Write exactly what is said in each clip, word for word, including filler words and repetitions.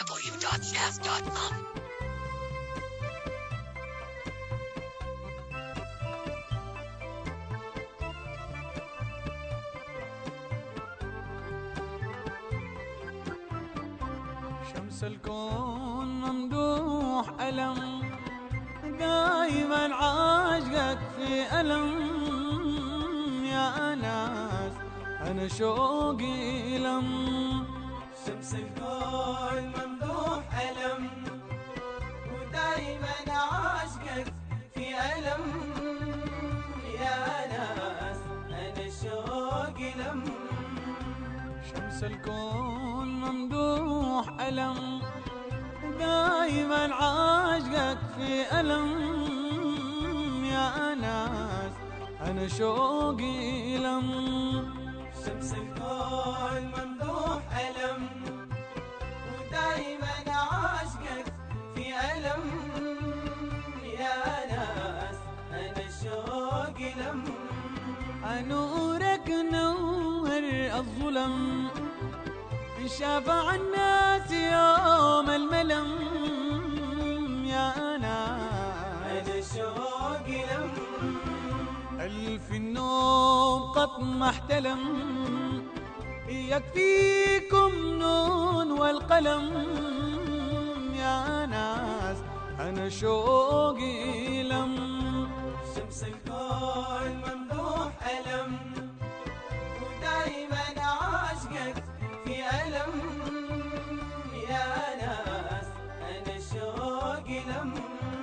w dot jazz dot com. شمس الكون ممدوح ألم، دايما عاشقك في ألم يا ناس، أنا شوقي لم. شمس الكون ممدوح ألم، ودايما عاشقك في ألم يا ناس، أنا شوقي لم. شمس الكون ممدوح ألم، دايما عاشقك في ألم يا ناس، أنا شوقي لم. شمس الكون ممدوح ألم، ودايما عاشقك في ألم يا ناس، أنا شوقي لم. نورك نور الظلم، شافع الناس يوم الملم يا ناس، أنا شوقي لم. ألف النوم قط ما احتلم، يكفيكم نون والقلم يا ناس، أنا شوقي لم. شمس الكون ممدوح ألم، ودايما عاشقك في ألم يا ناس، أنا شوقي لم.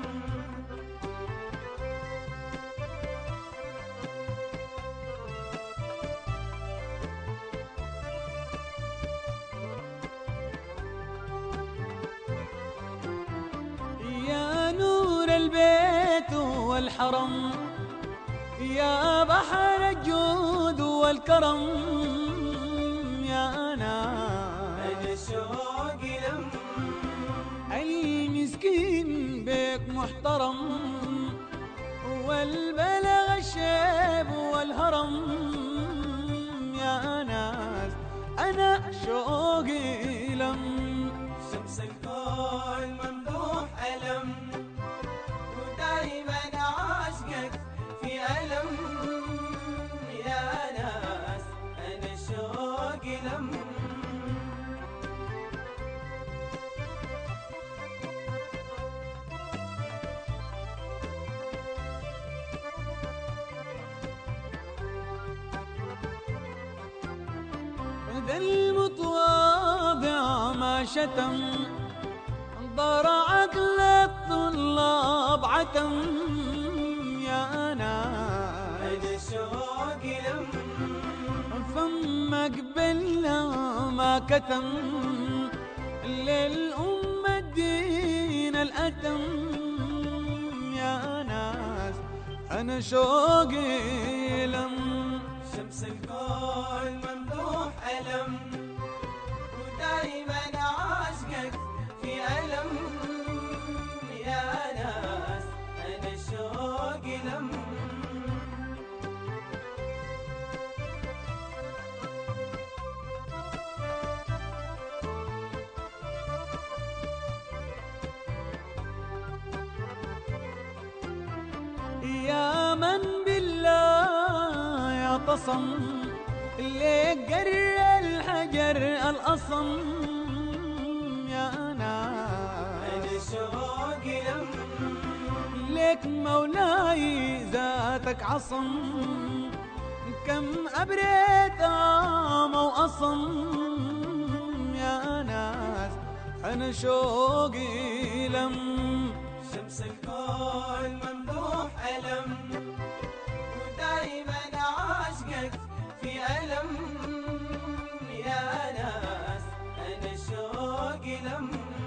يا نور البيت والحرم، يا بحر الجود والكرم يا ناس، أنا شوقي لم. المسكين بك محترم، والبلغ الشيب والهرم يا ناس، أنا شوقي لم. شمس الكون ممدوح ألم، ودايما عاشقك في ألم يا ناس، أنا شوقي لم. ذا المتواضع ما شتم، ضرعت للطلاب عتم يا ناس، أنا شوقي لم. فما قبلنا ما كتم، للأمة الدين الأتم يا ناس، أنا شوقي لم. شمس الكون ممدوح ألم، ودايما عاشقك في ألم يا ناس، أنا شوقي لم. يا من بالله يعتصم، ليك قر الحجر الأصم يا ناس، أنا شوقي لم. ليك مولاي ذاتك عصم، كم أبريت آم وأصم يا ناس، أنا شوقي لم. شمس الكون ممدوح ألم، ودايما عاشقك في ألم يا ناس، أنا شوقي لم.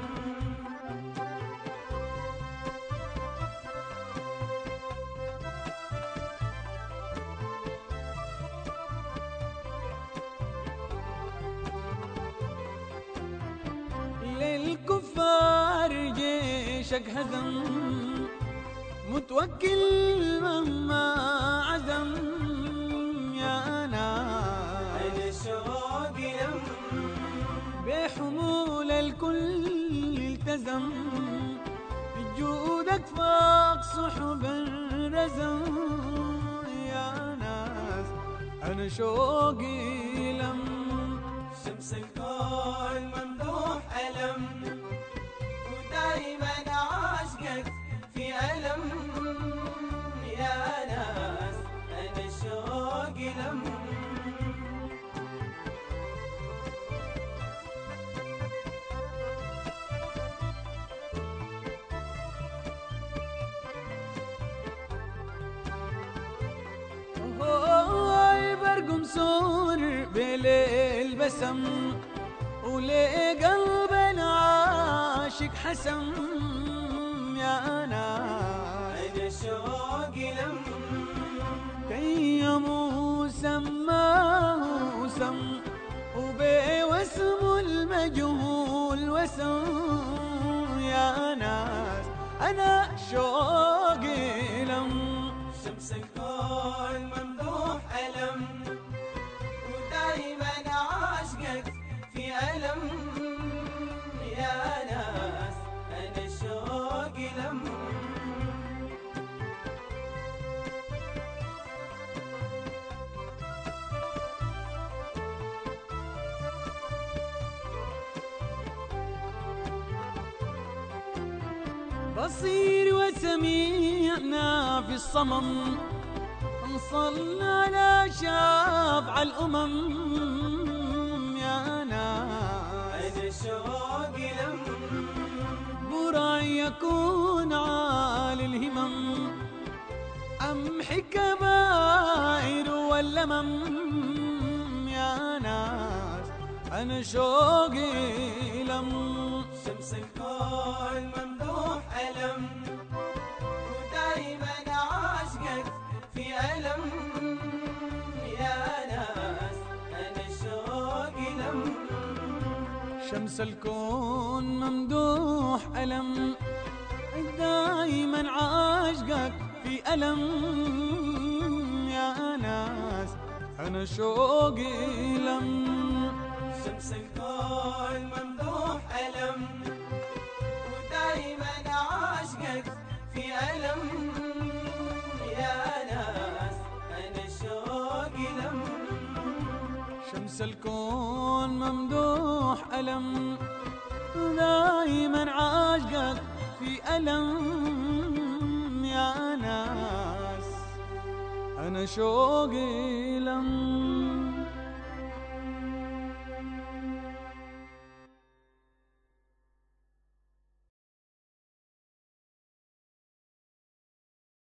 للكفار جيشك هزم، متوكل مهما عزم يا ناس، أنا شوقي لم. بحمول الكل انهزم، جودك فاق سحب الرزم. يا ناس أنا شوقي لم، شمس الكون ممدوح ألم، ودايما عاشقك في ألم. يا ناس أنا شوقي لم. هاي برقم سور بليل بسم، ولي قلبنا عاشق حسم. يا ناس أنا شوقي لم، كيم وسماه سم، وبي واسم المجهول وسم. يا ناس أنا شوقي لم، شمس الكون ممدوح ألم، ودايما عاشقك في ألم. يا ناس أنا شوقي لم. بصير وسميعنا في الصمم، نصلي على شافع الأمم. يا ناس أنا شوقي لم، براي يكون عالي الهمم، أمحي كبائر واللمم. يا ناس أنا شوقي لم، شمس الكون ممدوح ألم، ودايما عاشقك في ألم. يا ناس أنا شوقي لم. شمس الكون ممدوح ألم، دايما عاشقك في ألم. يا ناس أنا شوقي لم، شمس الكون ممدوح ألم، ودايما عاشقك في ألم. يا ناس أنا شوقي لم. شمس الكون ممدوح ألم، دايما عاشقك في ألم. يا ناس أنا شوقي لم.